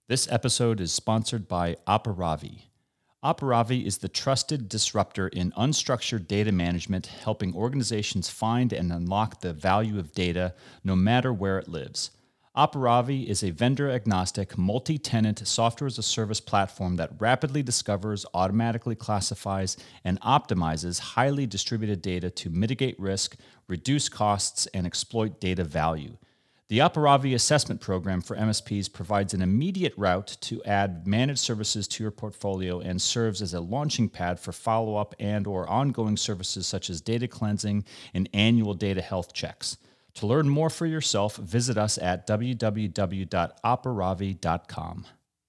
This episode is sponsored by Operavi. Operavi is the trusted disruptor in unstructured data management, helping organizations find and unlock the value of data no matter where it lives. Operavi is a vendor-agnostic, multi-tenant software-as-a-service platform that rapidly discovers, automatically classifies, and optimizes highly distributed data to mitigate risk, reduce costs, and exploit data value. The Operavi assessment program for MSPs provides an immediate route to add managed services to your portfolio and serves as a launching pad for follow-up and/or ongoing services such as data cleansing and annual data health checks. To learn more for yourself, visit us at www.operavi.com.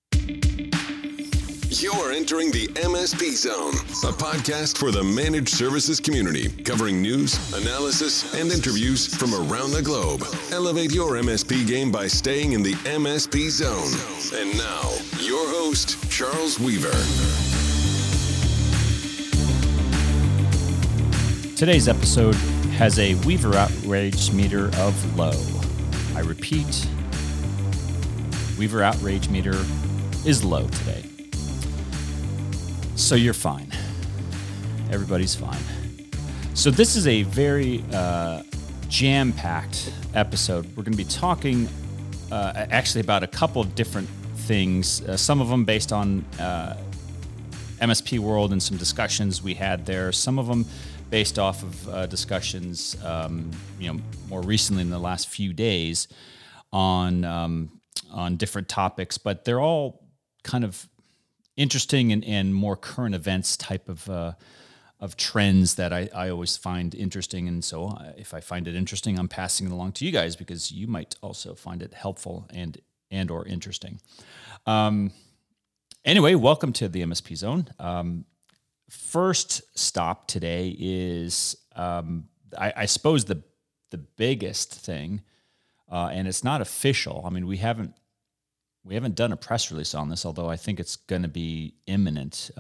You're entering the MSP Zone, a podcast for the managed services community, covering news, analysis, and interviews from around the globe. Elevate your MSP game by staying in the MSP Zone. And now, your host, Charles Weaver. Today's episode has a Weaver Outrage meter of low. I repeat, Weaver Outrage meter is low today. So you're fine. Everybody's fine. So this is a very jam-packed episode. We're going to be talking actually about a couple of different things, some of them based on MSP World and some discussions we had there, some of them based off of discussions more recently in the last few days on different topics, but they're all kind of interesting and more current events type of trends that I always find interesting. And so if I find it interesting, I'm passing it along to you guys because you might also find it helpful and or interesting. Anyway, welcome to the MSP Zone. First stop today is, I suppose, the biggest thing, and it's not official. I mean, we haven't done a press release on this, although I think it's going to be imminent.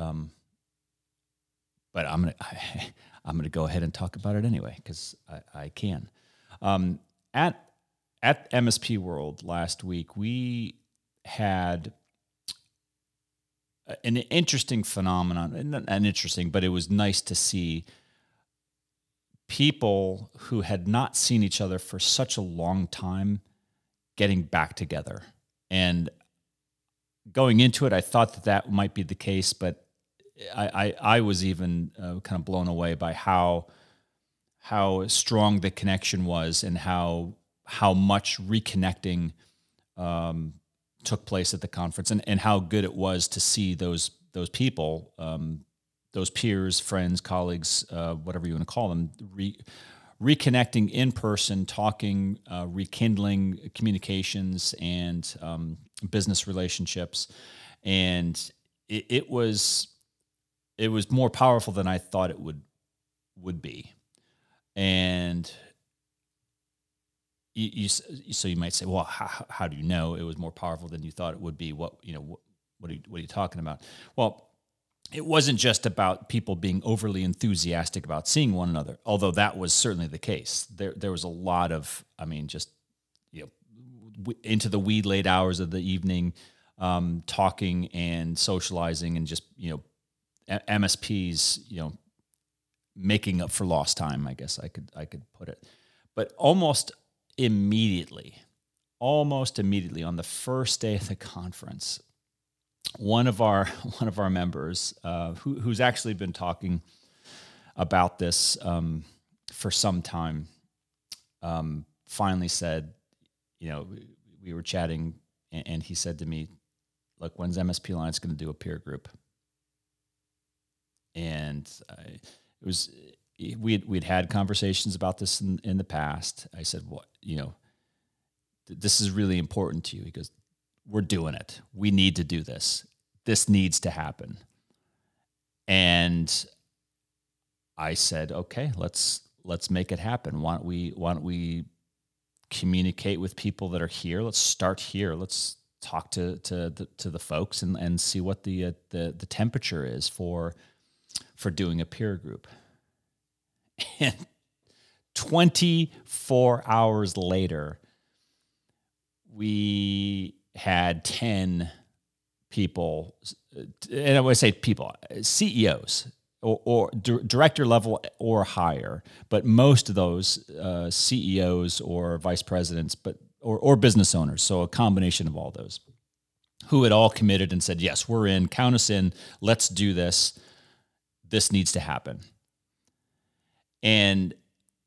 But I'm gonna go ahead and talk about it anyway because I can. At MSP World last week, we had an interesting phenomenon, and interesting, but it was nice to see people who had not seen each other for such a long time getting back together. And going into it, I thought that might be the case, but I was even kind of blown away by how strong the connection was and how much reconnecting took place at the conference, and how good it was to see those people, those peers, friends, colleagues, whatever you want to call them, reconnecting in person, talking, rekindling communications and business relationships, and it was more powerful than I thought it would be. And so you might say, well, how do you know it was more powerful than you thought it would be? What are you talking about? Well, it wasn't just about people being overly enthusiastic about seeing one another, although that was certainly the case. There was a lot of, into the wee late hours of the evening, talking and socializing, and just MSPs, making up for lost time, I guess I could put it. But almost immediately on the first day of the conference, one of our members, who's actually been talking about this for some time, finally said, we were chatting, and he said to me, "Look, when's MSP Alliance going to do a peer group?" And we'd had conversations about this in the past. I said, "What, this is really important to you." He goes, "We're doing it. We need to do this. This needs to happen." And I said, "Okay, let's make it happen. Why don't we communicate with people that are here? Let's start here. Let's talk to the folks and see what the temperature is for doing a peer group." And 24 hours later, we had 10 people, and I would say people, CEOs or director level or higher, but most of those CEOs or vice presidents, or business owners, so a combination of all those, who had all committed and said, yes, we're in, count us in, let's do this. This needs to happen. And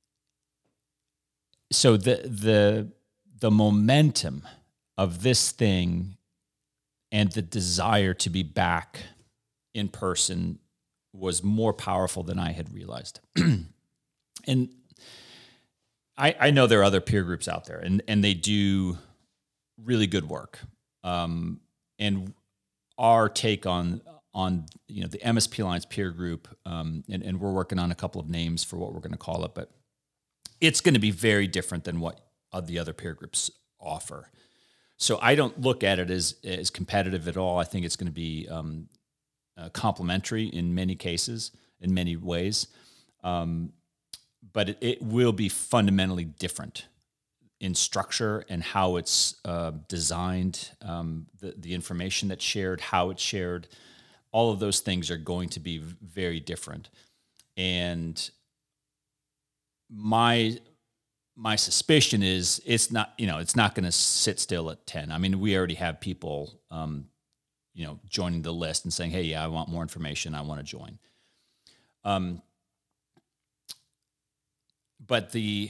so the momentum of this thing and the desire to be back in person was more powerful than I had realized. And I know there are other peer groups out there, and they do really good work. And our take on the MSP Alliance peer group, and we're working on a couple of names for what we're going to call it, but it's going to be very different than what the other peer groups offer. So I don't look at it as competitive at all. I think it's going to be complementary in many cases, in many ways, but it will be fundamentally different in structure and how it's designed, the information that's shared, how it's shared. All of those things are going to be very different. And my suspicion is it's not going to sit still at 10. I mean, we already have people, joining the list and saying, hey, yeah, I want more information. I want to join. But the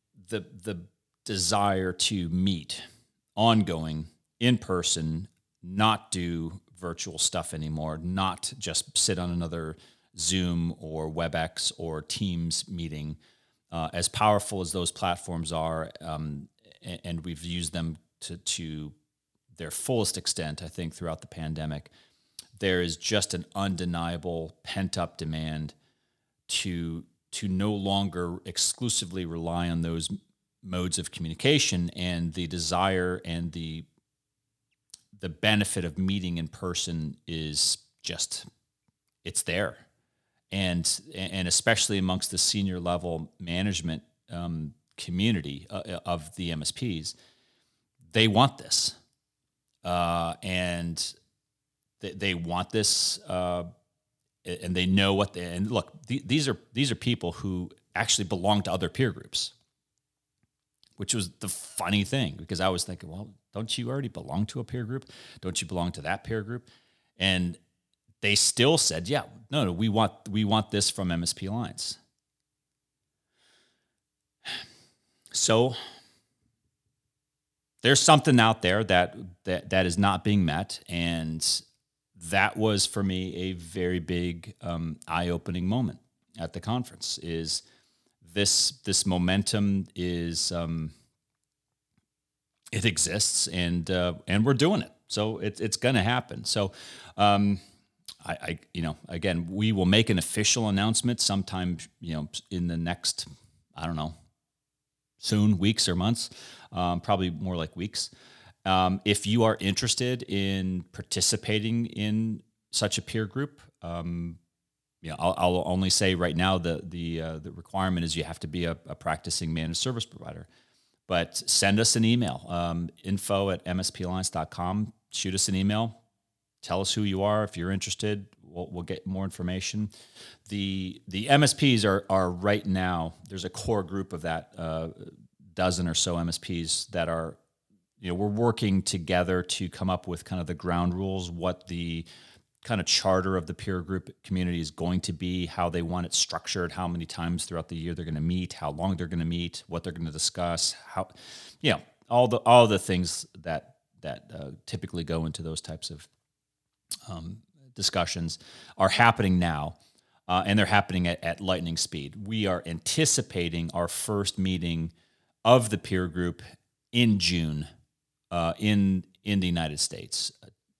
desire to meet ongoing in person, not do virtual stuff anymore, not just sit on another Zoom or WebEx or Teams meeting, as powerful as those platforms are, and we've used them to their fullest extent, I think, throughout the pandemic, there is just an undeniable pent-up demand to no longer exclusively rely on those modes of communication, and the desire and the benefit of meeting in person is just, it's there. And especially amongst the senior level management community of the MSPs, they want this, and they want this, and they know what they. And look, these are people who actually belong to other peer groups, which was the funny thing, because I was thinking, well, don't you already belong to a peer group? Don't you belong to that peer group? And they still said, yeah, no, we want this from MSP Alliance. So there's something out there that is not being met, and that was for me a very big eye-opening moment at the conference. Is this momentum is it exists, and we're doing it, so it's going to happen. So. Again, we will make an official announcement sometime, in the next, I don't know, soon, weeks or months, probably more like weeks. If you are interested in participating in such a peer group, I'll only say right now the requirement is you have to be a practicing managed service provider. But send us an email, info@mspalliance.com. Shoot us an email. Tell us who you are. If you're interested, we'll get more information. The MSPs are right now, there's a core group of that dozen or so MSPs that are, we're working together to come up with kind of the ground rules, what the kind of charter of the peer group community is going to be, how they want it structured, how many times throughout the year they're going to meet, how long they're going to meet, what they're going to discuss, how, all the things that typically go into those types of discussions are happening now, and they're happening at lightning speed. We are anticipating our first meeting of the peer group in June in the United States.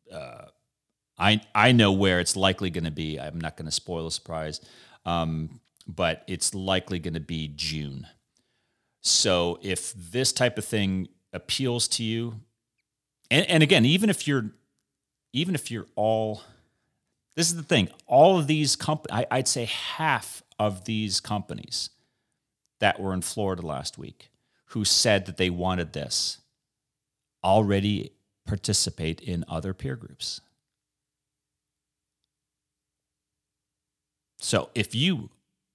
I know where it's likely going to be. I'm not going to spoil a surprise, but it's likely going to be June. So if this type of thing appeals to you, and again, even if you're all, this is the thing, all of these companies, I'd say half of these companies that were in Florida last week who said that they wanted this already participate in other peer groups. So if you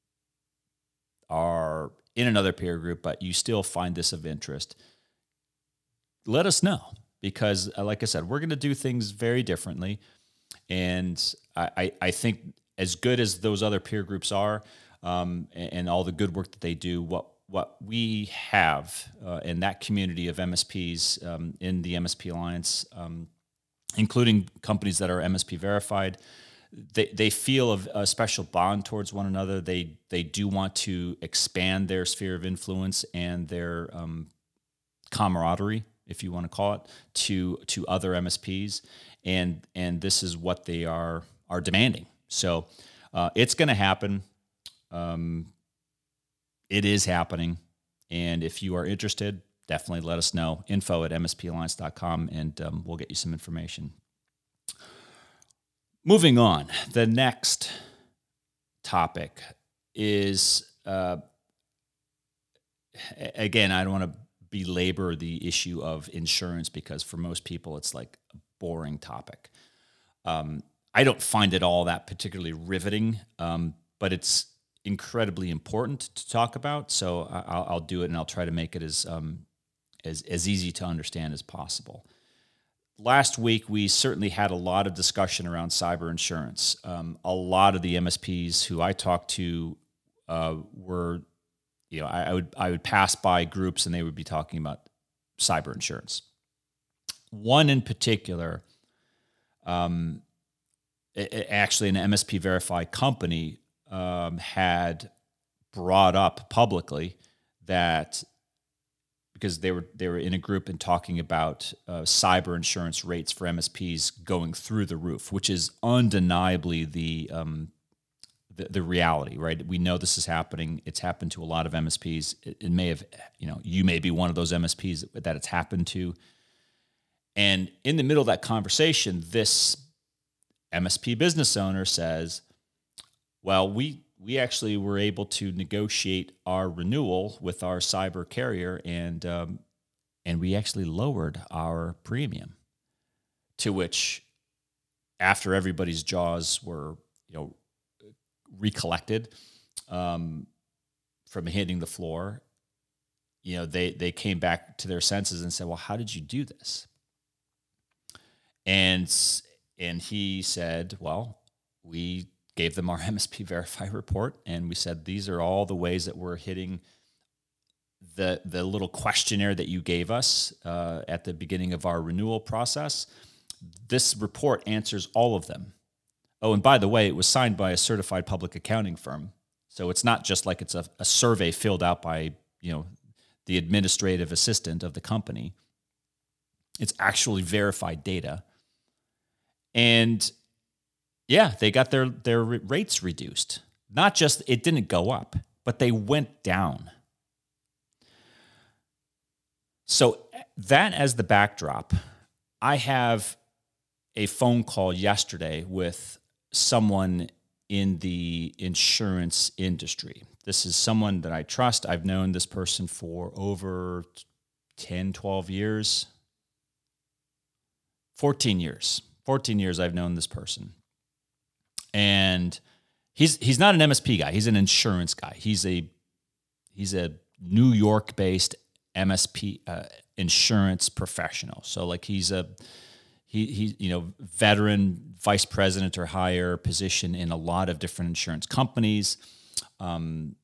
are in another peer group, but you still find this of interest, let us know, because like I said, we're going to do things very differently. And I think as good as those other peer groups are, and all the good work that they do, what we have in that community of MSPs in the MSP Alliance, including companies that are MSP verified, they feel a special bond towards one another. They do want to expand their sphere of influence and their camaraderie, if you want to call it, to other MSPs, and this is what they are demanding. So it's going to happen. It is happening, and if you are interested, definitely let us know. info@mspalliance.com, and we'll get you some information. Moving on, the next topic is, again, I don't want to belabor the issue of insurance, because for most people it's like a boring topic. I don't find it all that particularly riveting, but it's incredibly important to talk about. So I'll do it, and I'll try to make it as easy to understand as possible. Last week, we certainly had a lot of discussion around cyber insurance. A lot of the MSPs who I talked to were, I would pass by groups and they would be talking about cyber insurance. One in particular, actually an MSP verified company, had brought up publicly that, because they were in a group and talking about cyber insurance rates for MSPs going through the roof, which is undeniably the reality, right? We know this is happening. It's happened to a lot of MSPs. It may have, you may be one of those MSPs that it's happened to. And in the middle of that conversation, this MSP business owner says, well, we actually were able to negotiate our renewal with our cyber carrier, and we actually lowered our premium. To which, after everybody's jaws were, recollected from hitting the floor, they came back to their senses and said, "Well, how did you do this?" And he said, "Well, we gave them our MSP Verify report, and we said, these are all the ways that we're hitting the little questionnaire that you gave us at the beginning of our renewal process. This report answers all of them. Oh, and by the way, it was signed by a certified public accounting firm. So it's not just like it's a survey filled out by, the administrative assistant of the company. It's actually verified data. And yeah, they got their rates reduced. Not just, it didn't go up, but they went down. So that as the backdrop, I have a phone call yesterday with someone in the insurance industry. This is someone that I trust. I've known this person for over 10, 12 years. 14 years. 14 years I've known this person. And he's not an MSP guy. He's an insurance guy. He's a New York-based MSP insurance professional. So like he's veteran vice president or higher position in a lot of different insurance companies. And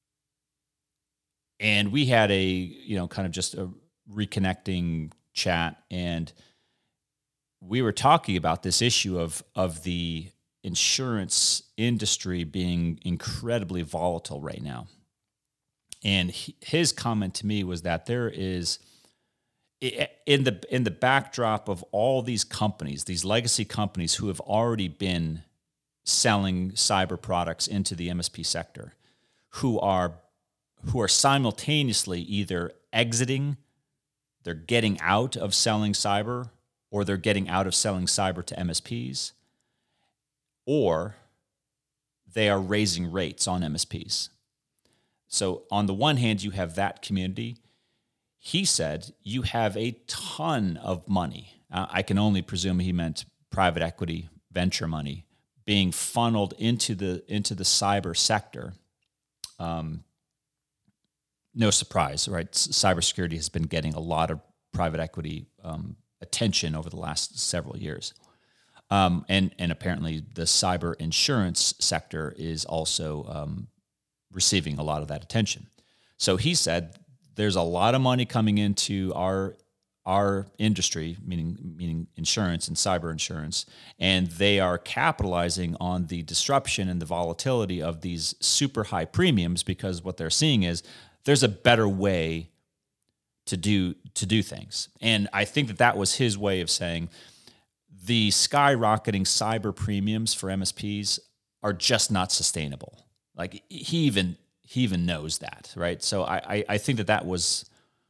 we had a kind of just a reconnecting chat, and we were talking about this issue of the insurance industry being incredibly volatile right now. And his comment to me was that there is, in the backdrop of all these companies, these legacy companies who have already been selling cyber products into the MSP sector, who are simultaneously either exiting, they're getting out of selling cyber, or they're getting out of selling cyber to MSPs, or they are raising rates on MSPs. So on the one hand, you have that community. He said you have a ton of money. I can only presume he meant private equity, venture money, being funneled into the cyber sector. No surprise, right? Cybersecurity has been getting a lot of private equity attention over the last several years. And apparently the cyber insurance sector is also receiving a lot of that attention. So he said there's a lot of money coming into our industry, meaning insurance and cyber insurance, and they are capitalizing on the disruption and the volatility of these super high premiums, because what they're seeing is there's a better way to do things. And I think that was his way of saying the skyrocketing cyber premiums for MSPs are just not sustainable. Like he even knows that, right? So I think that was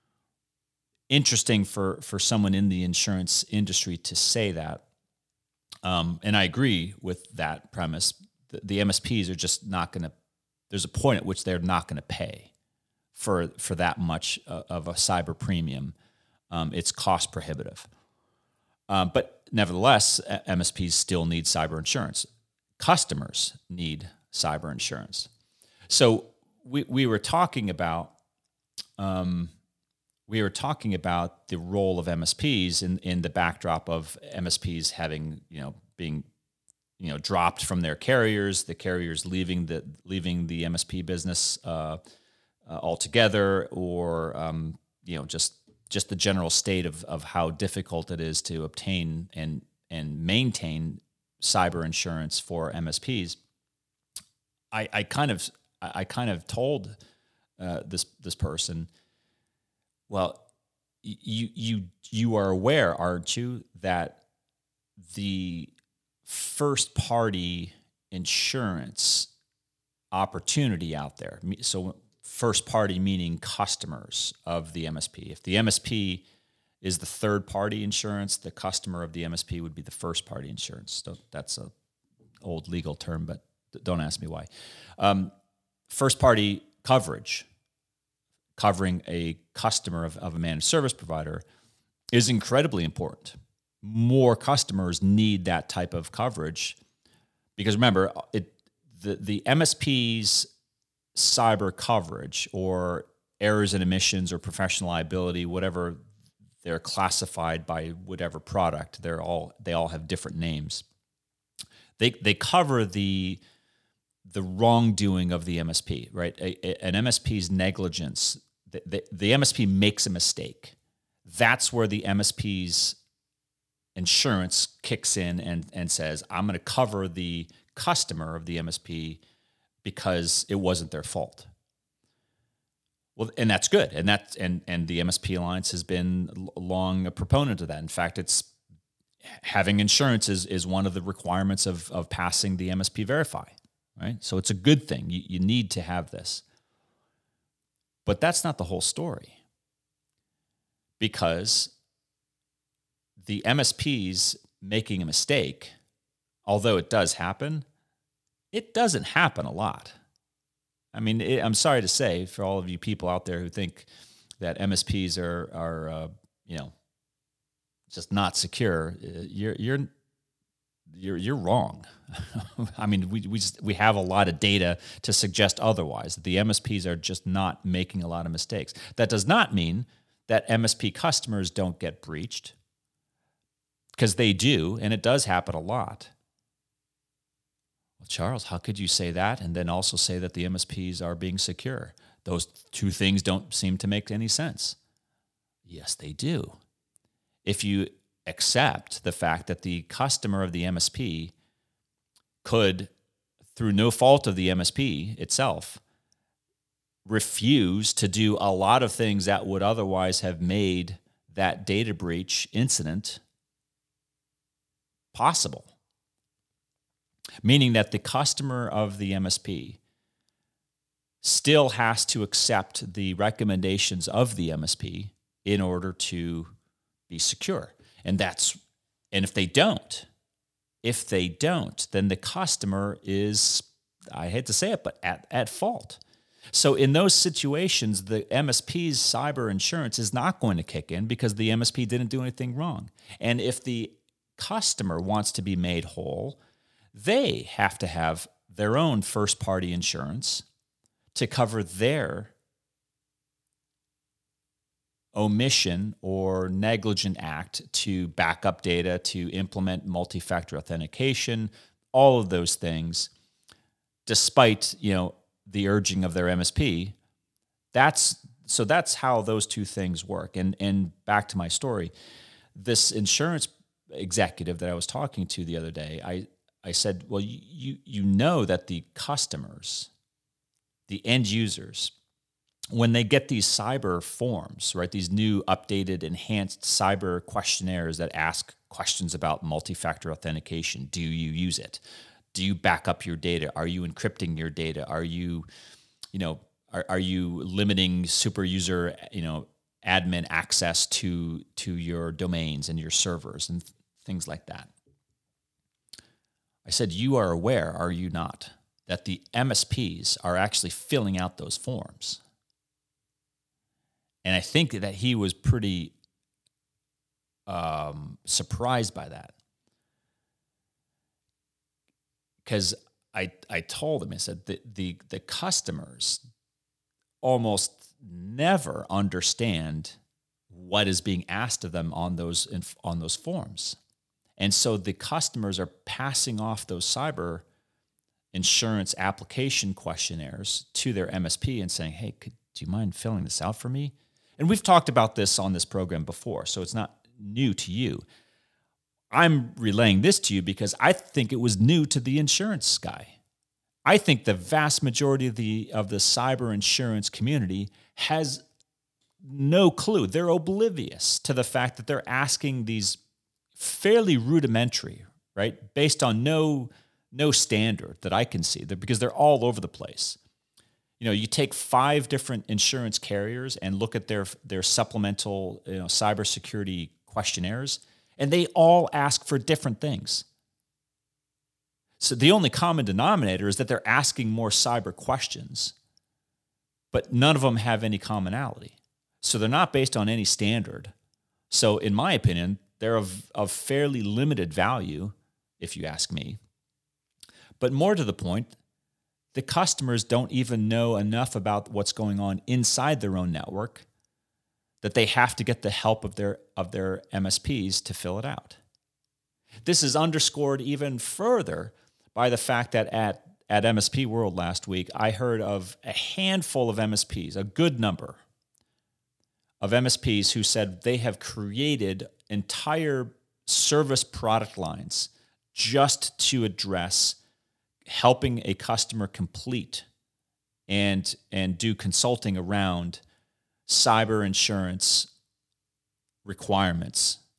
interesting for someone in the insurance industry to say that. And I agree with that premise. The MSPs are just not going to, there's a point at which they're not going to pay for that much of a cyber premium. It's cost prohibitive. But nevertheless, MSPs still need cyber insurance. Customers need cyber insurance. So we were talking about the role of MSPs in the backdrop of MSPs having being dropped from their carriers, the carriers leaving the MSP business altogether, or just the general state of how difficult it is to obtain and maintain cyber insurance for MSPs. I kind of told this person, well, you are aware, aren't you, that the first party insurance opportunity out there, so first party meaning customers of the MSP. If the MSP is the third party insurance, the customer of the MSP would be the first party insurance. That's an old legal term, but don't ask me why. First party coverage, covering a customer of a managed service provider, is incredibly important. More customers need that type of coverage because remember, the MSP's cyber coverage, or errors and omissions or professional liability, whatever they're classified by whatever product, they all have different names. They cover the wrongdoing of the MSP, right? An MSP's negligence. The MSP makes a mistake. That's where the MSP's insurance kicks in and says, I'm going to cover the customer of the MSP because it wasn't their fault. Well, and that's good. And the MSP Alliance has been long a proponent of that. In fact, it's having insurance is one of the requirements of passing the MSP Verify, right? So it's a good thing. You need to have this. But that's not the whole story, because the MSPs making a mistake, although it does happen, it doesn't happen a lot. I mean, I'm sorry to say, for all of you people out there who think that MSPs are just not secure, you're wrong. I mean, we have a lot of data to suggest otherwise. The MSPs are just not making a lot of mistakes. That does not mean that MSP customers don't get breached, because they do, and it does happen a lot. Well, Charles, how could you say that and then also say that the MSPs are being secure? Those two things don't seem to make any sense. Yes, they do. If you accept the fact that the customer of the MSP could, through no fault of the MSP itself, refuse to do a lot of things that would otherwise have made that data breach incident possible. Meaning that the customer of the MSP still has to accept the recommendations of the MSP in order to be secure. And if they don't, then the customer is, I hate to say it, but at fault. So in those situations, the MSP's cyber insurance is not going to kick in because the MSP didn't do anything wrong. And if the customer wants to be made whole, they have to have their own first-party insurance to cover their omission or negligent act to back up data, to implement multi-factor authentication, all of those things, despite, the urging of their MSP. That's how those two things work. And back to my story, this insurance executive that I was talking to the other day, I said, well, you know that the customers, the end users, when they get these cyber forms, right, these new updated, enhanced cyber questionnaires that ask questions about multi-factor authentication, do you use it? Do you back up your data? Are you encrypting your data? Are you, are you limiting super user, admin access to your domains and your servers and things like that? I said, you are aware, are you not, that the MSPs are actually filling out those forms? And I think that he was pretty surprised by that. Because I told him, I said, the customers almost never understand what is being asked of them on those forms. And so the customers are passing off those cyber insurance application questionnaires to their MSP and saying, hey, do you mind filling this out for me? And we've talked about this on this program before, so it's not new to you. I'm relaying this to you because I think it was new to the insurance guy. I think the vast majority of the cyber insurance community has no clue. They're oblivious to the fact that they're asking these fairly rudimentary, right, based on no standard that I can see, because they're all over the place. You take 5 different insurance carriers and look at their supplemental, cybersecurity questionnaires, and they all ask for different things. So the only common denominator is that they're asking more cyber questions, but none of them have any commonality. So they're not based on any standard. So in my opinion, they're of fairly limited value, if you ask me. But more to the point, the customers don't even know enough about what's going on inside their own network that they have to get the help of their MSPs to fill it out. This is underscored even further by the fact that at MSP World last week, I heard of a handful of MSPs, a good number of MSPs who said they have created entire service product lines just to address helping a customer complete and do consulting around cyber insurance requirements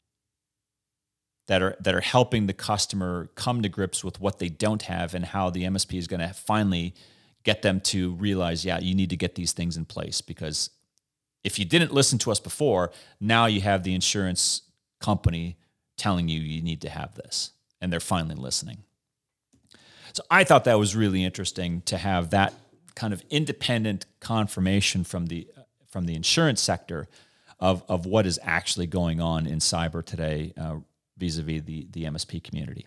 that are helping the customer come to grips with what they don't have and how the MSP is going to finally get them to realize, yeah, you need to get these things in place, because if you didn't listen to us before, now you have the insurance company telling you need to have this, and they're finally listening. So I thought that was really interesting to have that kind of independent confirmation from the insurance sector of what is actually going on in cyber today, vis-a-vis the MSP community.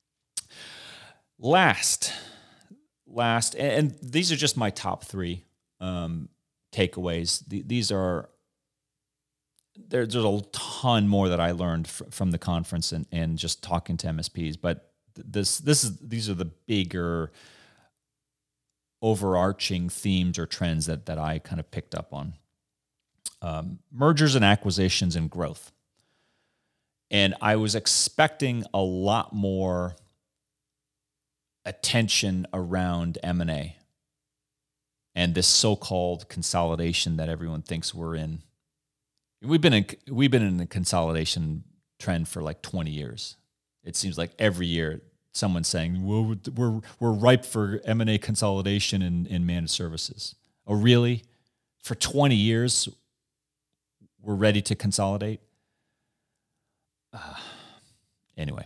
Last, and these are just my top 3 takeaways. There's a ton more that I learned from the conference and just talking to MSPs, but these are the bigger overarching themes or trends that I kind of picked up on. Mergers and acquisitions and growth. And I was expecting a lot more attention around M&A and this so-called consolidation that everyone thinks we're in. We've been in a consolidation trend for like 20 years. It seems like every year someone's saying, well, we're ripe for M&A consolidation in managed services. Oh, really? For 20 years, we're ready to consolidate? Anyway,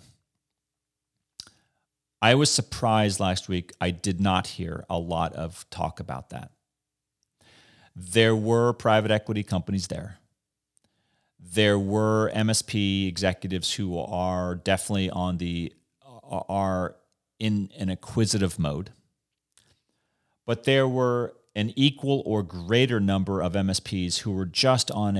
I was surprised last week. I did not hear a lot of talk about that. There were private equity companies there. There were MSP executives who are definitely are in an acquisitive mode, but there were an equal or greater number of MSPs who were just on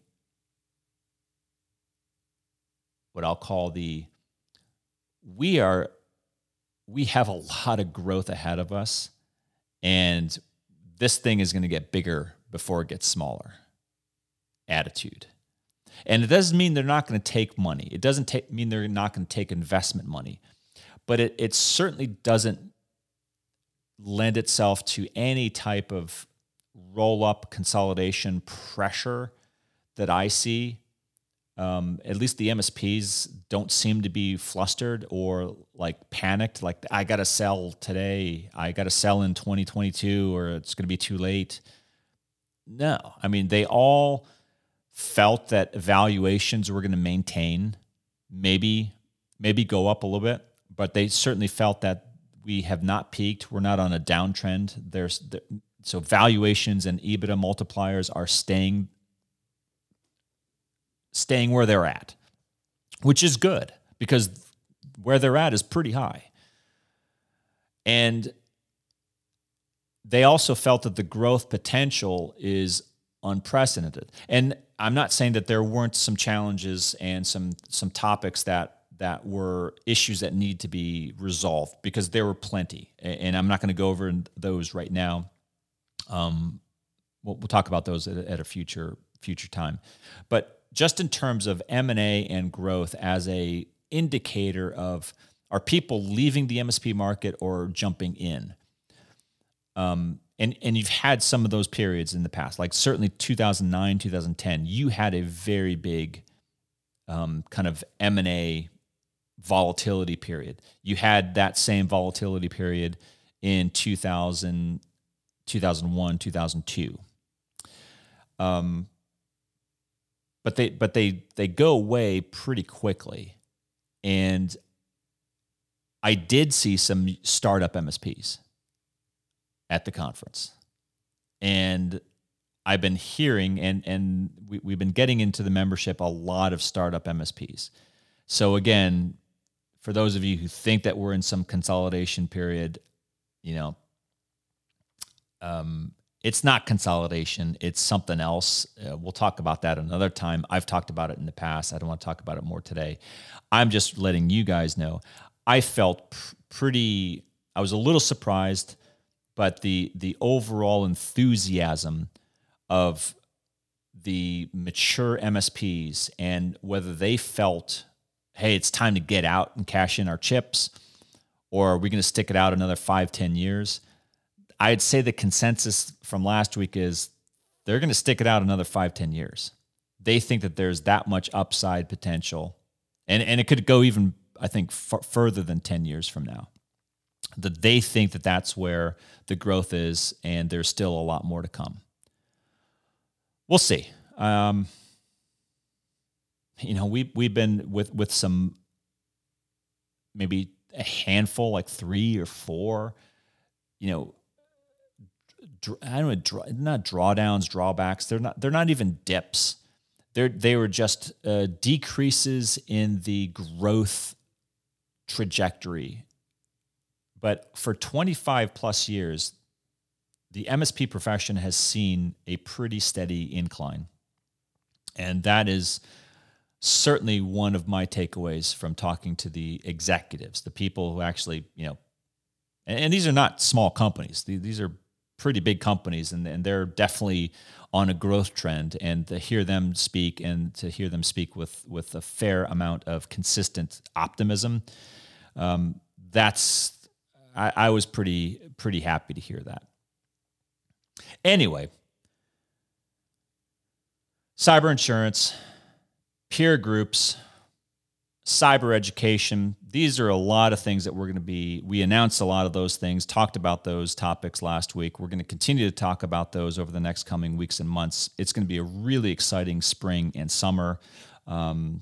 what I'll call we have a lot of growth ahead of us, and this thing is going to get bigger before it gets smaller attitude. And it doesn't mean they're not going to take money. It doesn't mean they're not going to take investment money. But it certainly doesn't lend itself to any type of roll-up consolidation pressure that I see. At least the MSPs don't seem to be flustered or like panicked, like I got to sell today, I got to sell in 2022, or it's going to be too late. No, I mean, they all felt that valuations were going to maintain, maybe go up a little bit, but they certainly felt that we have not peaked. We're not on a downtrend. So valuations and EBITDA multipliers are staying where they're at, which is good because where they're at is pretty high. And they also felt that the growth potential is unprecedented. And I'm not saying that there weren't some challenges and some topics that were issues that need to be resolved, because there were plenty. And I'm not going to go over those right now. We'll talk about those at a future time. But just in terms of M&A and growth as a indicator of, are people leaving the MSP market or jumping in? And you've had some of those periods in the past, like certainly 2009, 2010, you had a very big kind of M&A volatility period. You had that same volatility period in 2000, 2001, 2002. But they go away pretty quickly. And I did see some startup MSPs at the conference. And I've been hearing, and we've been getting into the membership, a lot of startup MSPs. So again, for those of you who think that we're in some consolidation period, it's not consolidation. It's something else. We'll talk about that another time. I've talked about it in the past. I don't want to talk about it more today. I'm just letting you guys know. I felt I was a little surprised, but the overall enthusiasm of the mature MSPs and whether they felt, hey, it's time to get out and cash in our chips, or are we going to stick it out another 5-10 years? I'd say the consensus from last week is they're going to stick it out another 5-10 years. They think that there's that much upside potential. And it could go even, I think, further than 10 years from now. That they think that that's where the growth is, and there's still a lot more to come. We'll see. We've been with some, maybe a handful, like 3 or 4, not drawdowns, drawbacks. They're not even dips. They were just decreases in the growth trajectory. But for 25 plus years, the MSP profession has seen a pretty steady incline. And that is certainly one of my takeaways from talking to the executives, the people who actually, and these are not small companies. These are pretty big companies, and they're definitely on a growth trend. And to hear them speak, and to hear them speak with a fair amount of consistent optimism, I was pretty happy to hear that. Anyway, cyber insurance, peer groups, cyber education. These are a lot of things that we announced a lot of those things, talked about those topics last week. We're going to continue to talk about those over the next coming weeks and months. It's going to be a really exciting spring and summer. I'm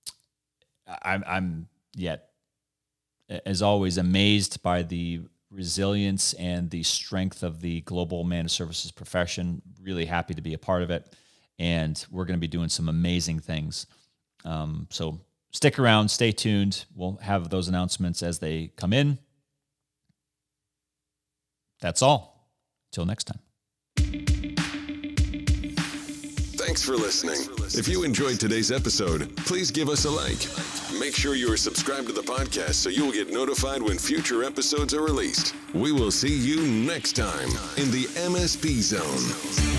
yet, as always, amazed by the resilience and the strength of the global managed services profession. Really happy to be a part of it. And we're going to be doing some amazing things. So stick around, stay tuned. We'll have those announcements as they come in. That's all. Till next time. Thanks for listening. If you enjoyed today's episode, please give us a like. Make sure you are subscribed to the podcast so you will get notified when future episodes are released. We will see you next time in the MSP Zone.